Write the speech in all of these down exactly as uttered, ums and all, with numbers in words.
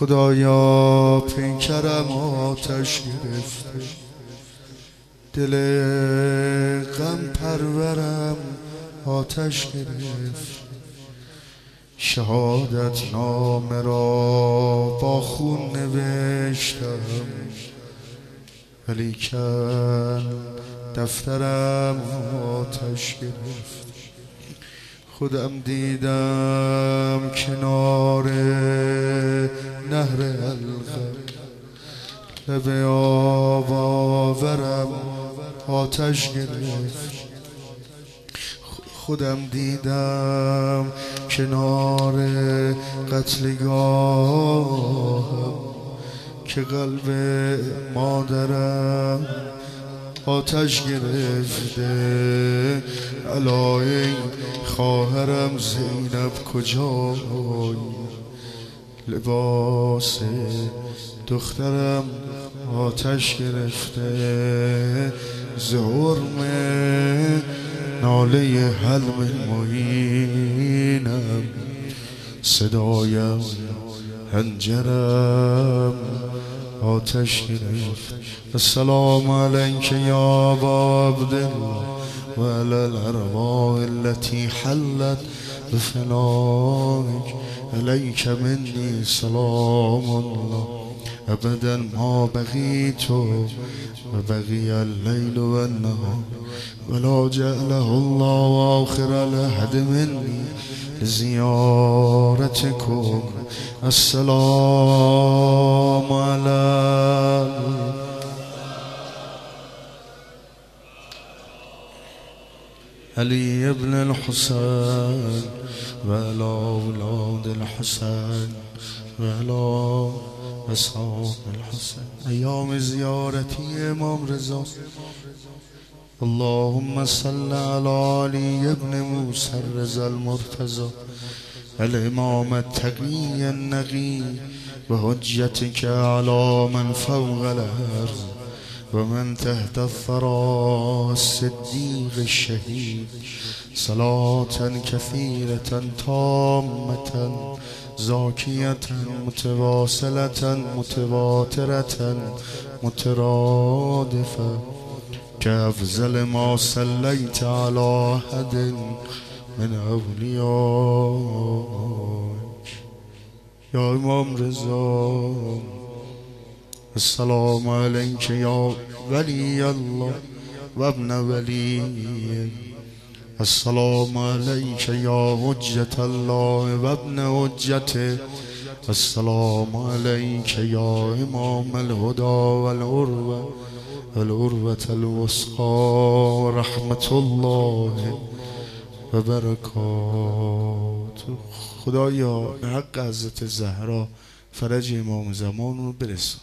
خدایا پیکرم آتش گرفته، دل غم پرورم آتش گرفت. شهادت نامه را با خون نوشتم، ولیکن دفترم آتش گرفت. خودم دیدم کنار نهر الغم، لب آب آورم آتش گرفت. خودم دیدم کنار قتلگاهم که قلب مادرم آتش گرفته. علای خواهرم زینب کجای، لباس دخترم آتش گرفته. زهرم ناله حلم معینم، صدایم هنجرم آتش گرفت. السلام علیک یا ابا عبدالله و علی الارواح التي حلت بفنائك، علیک منی سلام الله ابدا ما بقیت و بقی اللیل و النهار، ولا جعله الله آخر العهد منی لزیارتکم. السلام علی علی ابن الحسین و علی اولاد الحسین و علی اصحاب الحسین. ایام زیارتی امام رضا. اللهم صل على علی ابن موسی الرضا المرتضى الامام التقی النقی و حجتک علی من فوق الارض و من تحت الثرى الصدیق الشهید. صلاة كثيرة تامة زاكية متواصلة متواترة مترادفة كأفضل ما صليت على أحد من أوليائك يا إمام رضا. السلام عليك يا ولي الله وابن وليه. السلام عليك يا حجة الله وابن حجته. السلام عليك يا إمام الهدى والعروة العروة الوثقى رحمة الله وبركاته. خدایا به حق حضرت زهرا فرج امام زمان رو برسان.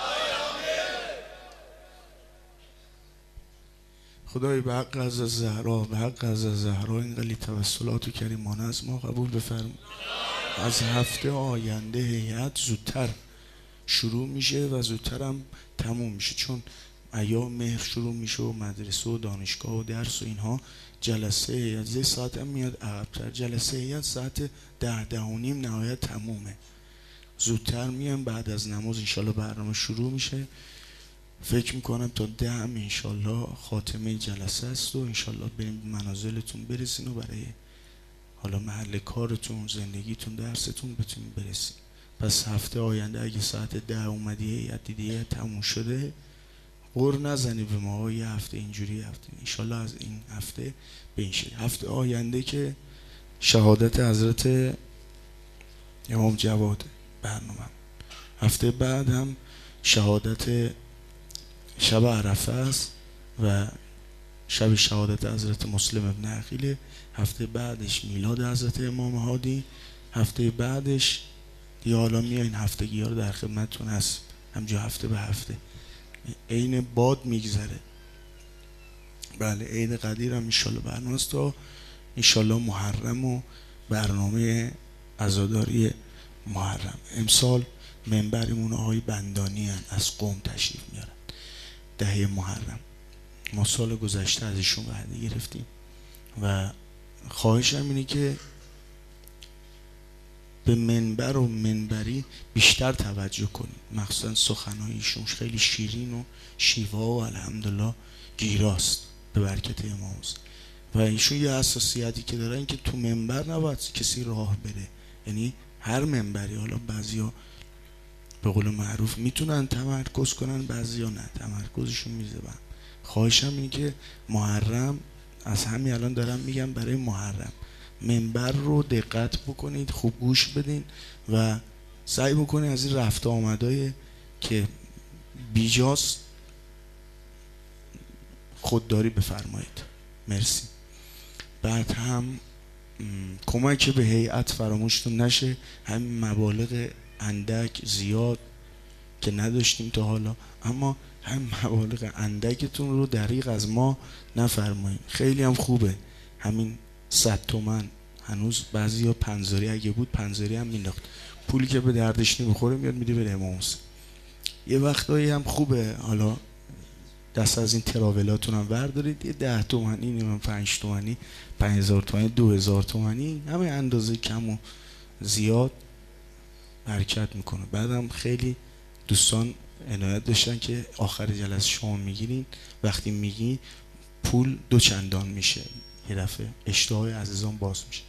خدای به حق حضرت زهرا، به حق حضرت زهرا این قلی توسلات و کریمانه از ما قبول بفرمایید. از هفته آینده هیئت زودتر شروع میشه و زودتر هم تموم میشه، چون ایام مهر شروع میشه و مدرسه و دانشگاه و درس و اینها. جلسه هیئت زی ساعت هم میاد عقب‌تر. جلسه هیئت ساعت ده ده و نیم نهایت تمومه. زودتر میام بعد از نماز انشالله برنامه شروع میشه. فکر میکنم تا ده هم انشالله خاتمه جلسه است و انشالله بریم منازلتون برسین و برای حالا محل کارتون زندگیتون درستون بتونیم برسین. پس هفته آینده اگه ساعت ده اومدی یا دیدی تموم شده غر نزنی به ما یه هفته اینجوری هفته انشالله از این هفته به این شکل. هفته آینده که شهادت حضرت امام جواد برنامه، هفته بعد هم شهادت شب عرفه است و شب شهادت حضرت مسلم ابن عقیل. هفته بعدش میلاد حضرت امام هادی. هفته بعدش دیگه حالا میایین هفتگی ها رو در خدمتتون هست، همجا هفته به هفته عین باد میگذره. بله عید قدیر هم انشالله برنامه است تا انشالله محرم و برنامه عزاداری محرم. امسال منبرمون آقای بندانی هن. از قم تشریف میارن دهه محرم. ما سال گذشته ازشون وعده گرفتیم و خواهشم اینه که به منبر و منبری بیشتر توجه کنید، مخصوصا سخنهایشون خیلی شیرین و شیوا و الحمدلله گیراست به برکت امام حسین. و ایشون یه حساسیتی که دارن که تو منبر نباید کسی راه بره، یعنی هر منبری، حالا بعضیا به قول معروف میتونن تمرکز کنن، بعضیا نه، تمرکزشون میزبن. خواهشم اینه که محرم، از همین الان دارم میگم برای محرم، منبر رو دقت بکنید، خوب گوش بدین و سعی بکنید از این رفت آمدای که بیجاست خودداری بفرمایید. مرسی. بعد هم کمک به هیئت فراموشتون نشه، همین مبالغ اندک زیاد که نداشتیم تا حالا، اما هم مبالغ اندکتون رو دریغ از ما نفرمایید. خیلی هم خوبه همین صد تومن، هنوز بعضیا پنزاری اگه بود پنزاری هم مینداخت، پولی که به دردش نمیخوره میاد میده به امام حسین. یه وقتایی هم خوبه حالا دست از این تراولاتون هم بردارید، یه ده تومنی، نمیم پنج تومنی، پنج هزار تومنی، دو هزار تومنی، همه اندازه کم و زیاد برکت میکنه. بعدم خیلی دوستان عنایت داشتن که آخر جلسه شما میگیرین، وقتی میگی پول دو چندان میشه، یه دفعه اشتهای عزیزان باز میشه.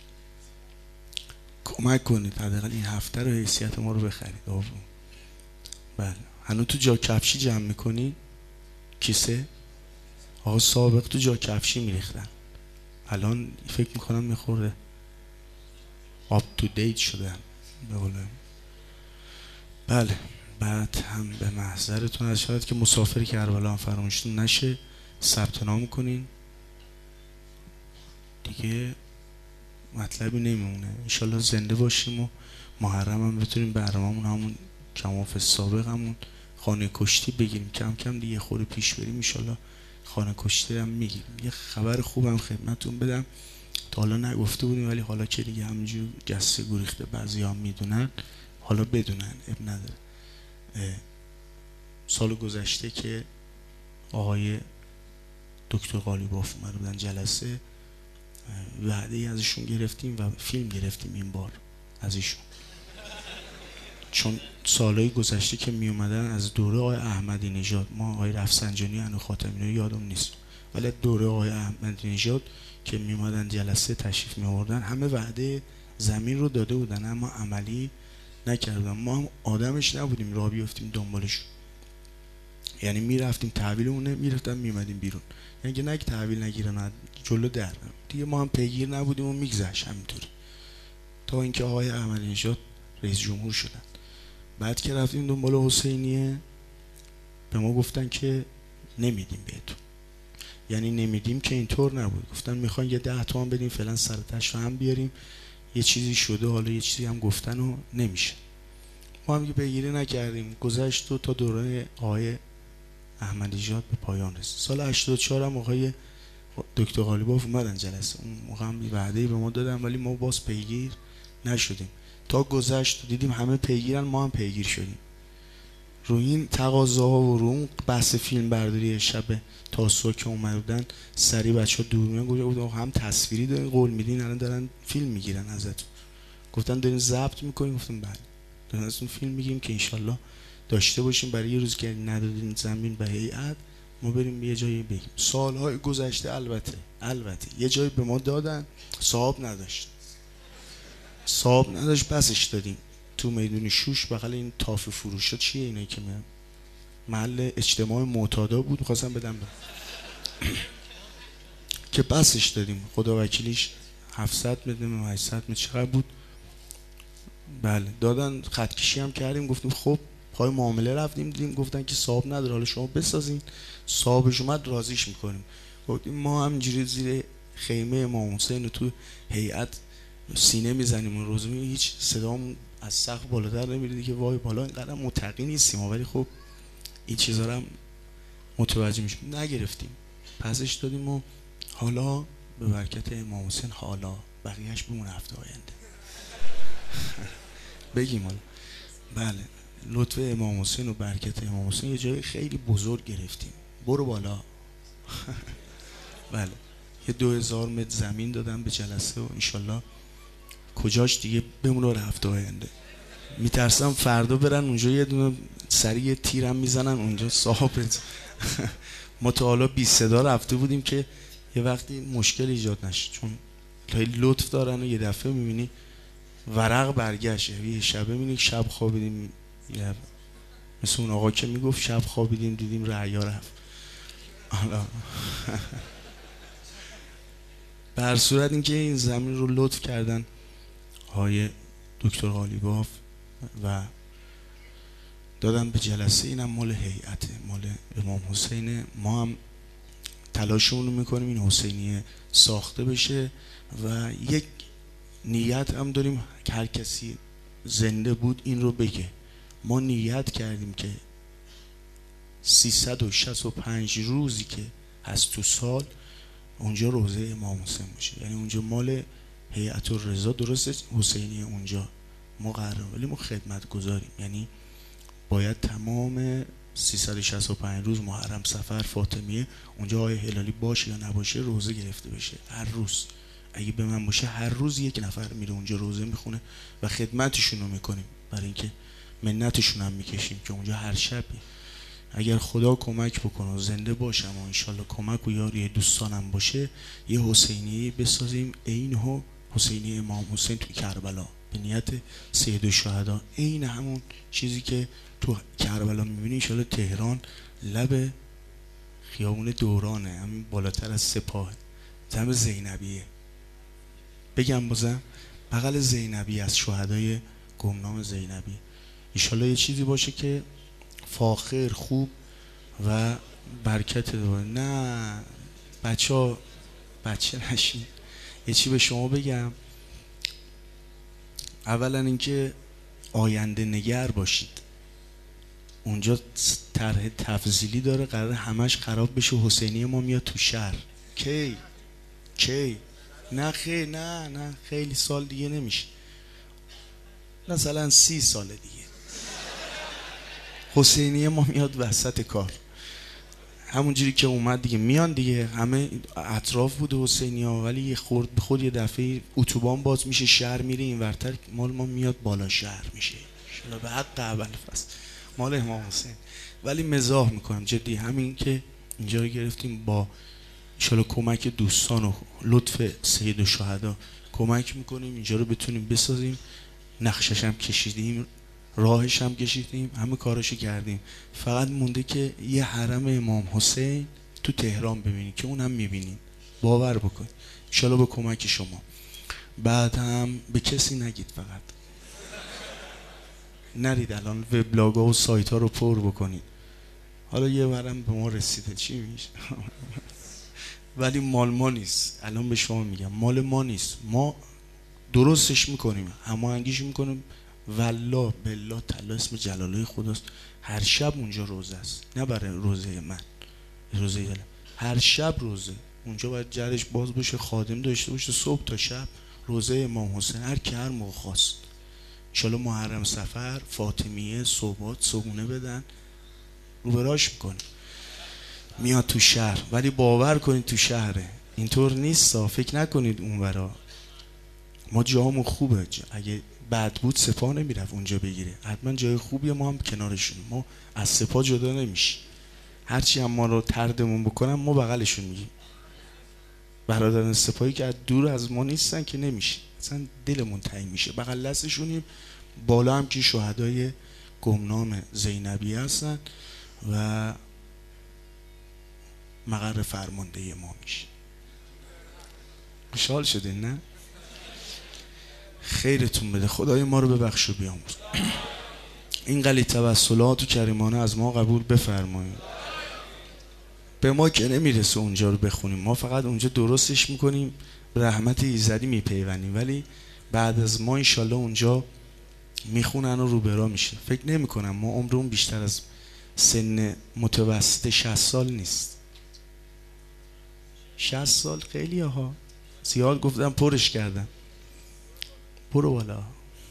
کمک کنید حداقل این هفته رو حیثیت ما رو بخرید. آبو بله. هنوز تو جا کفشی جمع میکنی؟ کیسه؟ آقا سابق تو جا کفشی میریختن، الان فکر میکنم میخوره آپ تو دیت شدن به قولم. بله. بعد هم به محضرتون از شاید که مسافر کربلا هم فراموشتون نشه، ثبت نام کنین دیگه، مطلبی نمیمونه. انشالله زنده باشیم و محرم هم بتونیم برنامه‌مون همون کماف سابق همون خانه کشتی بگیریم، کم کم دیگه خود پیش بریم انشالله خانه کشتی هم میگیریم. یه خبر خوبم خدمتون بدم، تا حالا نگفته بودیم ولی حالا که دیگه همینجور گسته گریخته بعضی هم میدونن، حالا بدونن، اب نداره. سال گذشته که آقای دکتر قالیباف اومده بودن جلسه، وعده ای ازشون گرفتیم و فیلم گرفتیم این بار از ایشون، چون سالهای گذشته که می اومدن از دوره آقای احمدی نژاد، ما آقای رفسنجانی و خاتمی رو یادم نیست، ولی دوره آقای احمدی نژاد که می اومدن جلسه تشریف می آوردن، همه وعده زمین رو داده بودن اما عملی نکردن. ما هم آدمش نبودیم راه بیافتیم دنبالش، یعنی میرفتیم تحویلمون میرفتن میومدیم بیرون، یعنی که نگه تحویل نگیرن جلو در دیگه، ما هم پیگیر نبودیم و میگذشت همینطوری تا اینکه آقای احمدی نژاد رئیس جمهور شدن. بعد که رفتیم دنبال حسینیه به ما گفتن که نمیدیم بهتون، یعنی نمیدیم که اینطور نبود، گفتن میخواین یه ده تومن بدیم فعلا سرتش رو هم بیاریم، یه چیزی شده حالا یه چیزی هم گفتن و نمیشه. ما هم که پیگیری نکردیم، گذشت و تا دوره آقای احمدی نژاد به پایان رسید. سال هشتاد و چهار هم آقای دکتر قالیباف اومدن جلسه، اون موقع هم وعده‌ای به ما دادن ولی ما باز پیگیر نشدیم، تا گذشت دیدیم همه پیگیرن ما هم پیگیر شدیم. رو این تقاضاها و رو اون بحث فیلم برداری شب تاسوعا که اومدن سری بچه‌ها دوربین گفتن هم تصویری دارین قول میدین الان دارن فیلم میگیرن ازتون، گفتن دارین ضبط میکنین، گفتم بله دارن ازتون فیلم میگیریم که انشالله داشته باشیم برای یه روز که ندادین زمین به هیئت ما بریم یه جایی بگیم. سالهای گذشته البته البته یه جایی به ما دادن صاحب نداشت، صاحب نداشت بسش دادیم تو میدون شوش بغل این تاف فروشا، چیه اینایی که میان محل اجتماع معتادا بود، می‌خواستم بدم به که بسش دادیم، خدا وکیلیش هفتصد متر هشتصد متر چقدر بود، بله دادن، خط کشی هم کردیم، گفتیم خب پای معامله رفتیم دیدیم گفتن که صاحب نداره حالا شما بسازین، صاحبش اومد راضیش میکنیم. گفتیم ما همینجوری زیر خیمه امام حسین تو هیئت سینه میزنیم اون روز، هیچ صدام از سقف بالاتر نمیره دیگه، وای بالا اینقدر متقی نیستیم ولی خب این چیزا رو هم متوجه میشیم، نگرفتیم پسش دادیم و حالا به برکت امام حسین حالا بقیهش بمون هفته آینده بگیم حالا. بله لطف امام حسین و برکت امام حسین یه جای خیلی بزرگ گرفتیم، برو بالا بله یه دو هزار متر زمین دادم به جلسه و انشالله کجاش دیگه بمونه هفته آینده. میترسم فردا برن اونجا یه دونه سریع تیرم میزنن اونجا صاحبت. ما تا حالا بی صدا رفته بودیم که یه وقتی مشکل ایجاد نشه، چون خیلی لطف دارن و یه دفعه میبینی ورق برگشته. یه شبه میبینی شب خوابیدیم، مثل اون آقا که میگفت شب خوابیدیم دیدیم رعیا رفت. حالا به هر صورت اینکه این زمین رو لطف کردن های دکتر قالیباف و دادن به جلسه، اینم مال هیئت مال امام حسین. ما هم تلاشمون رو میکنیم این حسینیه ساخته بشه و یک نیت هم داریم که هر کسی زنده بود این رو بگه. ما نیت کردیم که سیصد و شصت و پنج روزی که هست تو سال اونجا روزه امام حسین باشه، یعنی اونجا مال هیئت الرضا درسته حسینی اونجا ما قراره، ولی ما خدمت گذاریم، یعنی باید تمام سیصد و شصت و پنج روز محرم صفر فاطمیه اونجا آیه هلالی باشه یا نباشه روزه گرفته بشه. هر روز اگه به من باشه هر روز یک نفر میره اونجا روزه میخونه و خدمتشون رو میکنیم، برای اینکه منتشون هم میکشیم که اونجا هر شبی اگر خدا کمک بکنه و زنده باشم و انشالله کمک و یاری دوستانم باشه یه حسینی بسازیم عین حسینی امام حسین تو کربلا به نیت سید الشهدا، عین همون چیزی که تو کربلا میبینی انشالله تهران لب خیابون دورانه، همین بالاتر از سپاه زم زینبیه. بگم بازم بغل زینبی از شهدای گمنام زینبی انشالله یه چیزی باشه که فاخر خوب و برکت داره. نه بچه ها بچه نشین. یه چی به شما بگم، اولا اینکه آینده نگر باشید. اونجا طرح تفضیلی داره قرار همش خراب بشه، حسینی ما میاد تو شهر. کی کی نه خیلی نه نه خیلی سال دیگه نمیشه، مثلا سی سال دیگه حسینی ما میاد وسط کار، همونجوری که اومد دیگه میان دیگه. همه اطراف بوده حسینی ها، ولی یه خورد به خود یه دفعه اتوبان باز میشه شهر میره این ورتر، مال ما میاد بالا شهر میشه به حق اول فصل مال امام حسین. ولی مزاح میکنم جدی، همین که اینجا رو گرفتیم با انشالله کمک دوستان و لطف سید الشهدا کمک میکنیم اینجا رو بتونیم بسازیم. نقشش هم کشیدیم، راهش هم کشیدیم، همه کاراشو کردیم، فقط مونده که یه حرم امام حسین تو تهران ببینیم که اونم میبینیم، باور بکن انشالله با کمک شما. بعد هم به کسی نگید، فقط نرید الان وبلاگ ها و سایت ها رو پر بکنید. حالا یه ورم به ما رسیده چی میشه ولی مال ما نیست، الان به شما میگم مال ما نیست، ما درستش میکنیم، هماهنگیش میکنیم. والله بالله تعالی اسم جلاله خداست هر شب اونجا روزه است، نه برای روزه من، روزه یله. هر شب روزه اونجا باید جرش باز باشه، خادم داشته باشه، صبح تا شب روزه امام حسین هر کی هر موقع خواست. انشالله محرم صفر فاطمیه صبحات صبحونه بدن رو براش میکنه میاد تو شهر. ولی باور کنید تو شهره اینطور نیست، فکر نکنید اونورا ما جامون خوبه، اگه بد بود سپاه نمیرفت اونجا بگیره، حتما جای خوبیه، ما هم کنارشونیم، ما از سپاه جدا نمیشه. هرچی هم ما رو تردمون بکنن ما بغلشون میگیم. برادران سپاهی که دور از ما نیستن که نمیشه، اصلا دلمون تنگ میشه، بغل دستشونیم. بالا هم که شهدای گمنام زینبی هستن و مقر فرمانده ما میشه. خوشحال شدین نه؟ خیرتون بده، خدای ما رو ببخش و بیامرز. این قلی توسلات و کریمانه از ما قبول بفرمایید. به ما که نمیرسه اونجا رو بخونیم، ما فقط اونجا درستش میکنیم، به رحمت ایزدی میپیونیم، ولی بعد از ما انشالله اونجا میخونن و روبرا میشه. فکر نمی کنم ما عمرمون بیشتر از سن متوسط شصت سال نیست. شصت سال خیلی ها، زیاد گفتم پرش کردم. برو بالا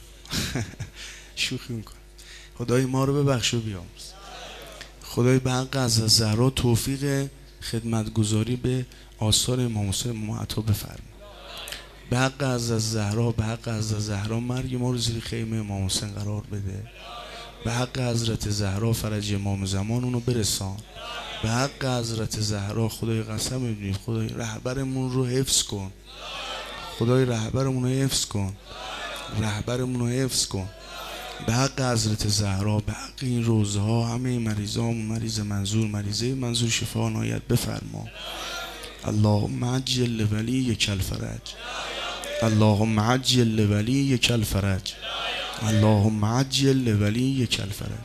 شوخی میکنم. خدای ما رو ببخش و بیامرز. خدای به حق از زهرا توفیق خدمتگزاری به آثار امام حسین ما عطا بفرمایید. به حق از زهرا، به حق از زهرا مرگ ما رو زیر خیمه امام حسین قرار بده. به حق حضرت زهرا فرج امام زمان اونو برسان. به حق حضرت زهرا خدای قسم میدونی خدای رهبرمون رو حفظ کن. خدای رهبرمون رو حفظ کن. رهبرمون رو حفظ کن. به حق حضرت زهرا، به حق این روزه ها، همه مریضام، مریض منظور، مریضه منظور شفا عنایت بفرما. اللهم عجل ولیک الفرج. اللهم عجل ولیک الفرج. اللهم عجل ولیک الفرج.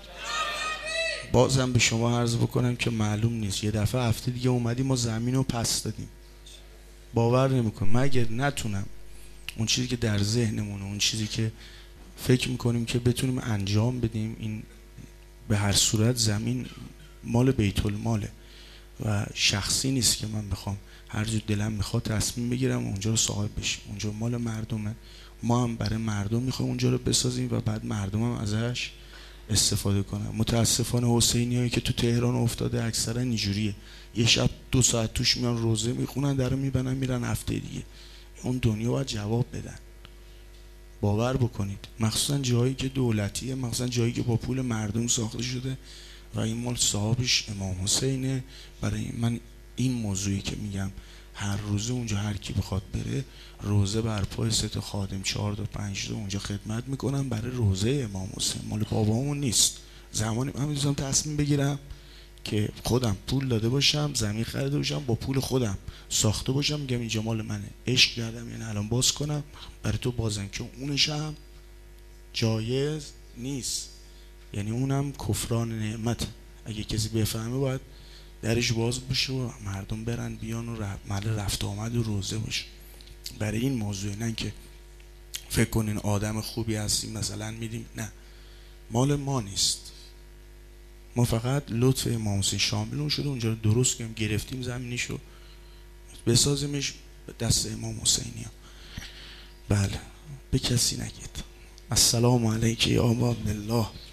بازم به شما عرض بکنم که معلوم نیست، یه دفعه هفته دیگه اومدیم ما زمین رو پس دادیم، باور نمیکنم. مگر نتونم اون چیزی که در ذهنمونه، اون چیزی که فکر میکنیم که بتونیم انجام بدیم، این به هر صورت زمین مال بیت الماله و شخصی نیست که من بخوام هر جور دلم میخواد تصمیم بگیرم اونجا رو صاحب بشیم. اونجا مال مردمه، ما هم برای مردم میخوایم اونجا رو بسازیم و بعد مردم هم ازش استفاده کنن. متاسفانه حسینی هایی که تو تهران افتاده اکثرا اینجوریه، یه شب دو ساعت توش میان روزه میخونن، در میبنن میرن هفته دیگه. اون دنیا باید جواب بدن، باور بکنید. مخصوصا جایی که دولتیه، مخصوصا جایی که با پول مردم ساخته شده و این مال صاحبش امام حسینه. برای من این موضوعی که میگم هر روزه اونجا هر کی بخواد بره روزه برپای سه تا خادم چهار تا پنج تا اونجا خدمت میکنم برای روزه امام حسین، مال بابامون نیست. زمانی من میذارم تصمیم بگیرم که خودم پول داده باشم، زمین خریده باشم، با پول خودم ساخته باشم، میگم اینجا مال منه، عشق کردم یعنی الان باز کنم برای تو بازم، که اونش هم جایز نیست، یعنی اونم کفران نعمت. اگه کسی بفهمه باید درش باز باشه و مردم برن بیان و محل رفت آمد و روزه باشه برای این موضوع. نه که فکر کنین آدم خوبی هستیم مثلا میدیم، نه، مال ما نیست. ما فقط لطف امام حسین شامل شده اونجا رو درست کنیم، گرفتیم زمینیشو بسازیمش دست امام حسینی ها. بله، به کسی نگید. السلام علیک یا ابا عبدالله.